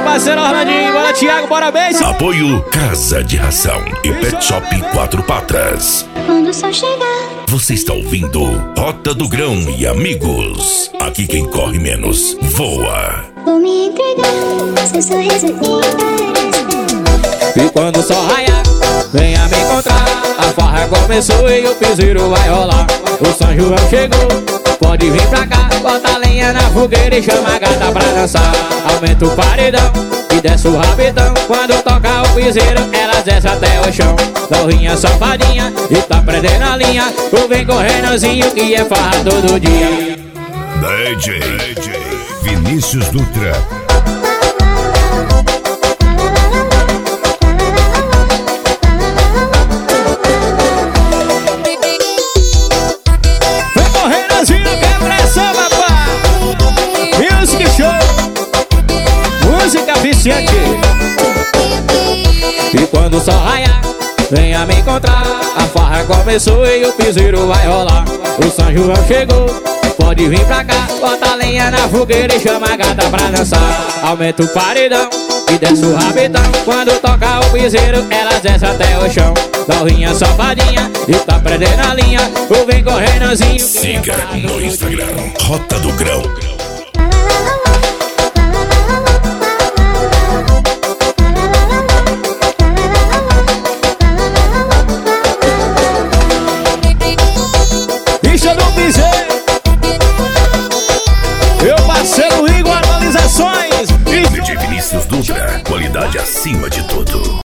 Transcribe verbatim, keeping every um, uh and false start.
parceiro Orlandinho. Bora, Thiago, bora, beijo. Apoio Casa de Ração e Pet Shop Quatro Patas. Quando o sol chegar, você está ouvindo Rota do Grão e Amigos. Aqui quem corre menos voa. vou me entregar, seu sorriso e E quando o sol raiar, venha me encontrar. A farra começou e o piseiro vai rolar. O São João chegou, pode vir pra cá. Bota a lenha na fogueira e chama a gata pra dançar. Aumenta o paredão e desce o rabetão. Quando toca o piseiro, elas desce até o chão. Dorrinha safadinha e tá prendendo a linha. Ou vem correndozinho que é farra todo dia. D J, D J Vinícius Dutra. Vem correndozinho que é pressão, papai. Music Show, música viciante. E quando o sol raiar, venha me encontrar. A farra começou e o piseiro vai rolar. O São João chegou, pode vir pra cá. Bota a lenha na fogueira e chama a gata pra dançar. Aumenta o paredão e desce o rabetão. Quando toca o piseiro, elas desce até o chão. Dorrinha safadinha e tá prendendo a linha. Ou vem correndozinho. Siga no Instagram Rota do Grão. Bicha do piseiro, meu parceiro Igor Atualizações. D J Vinícius Dutra, qualidade acima de tudo.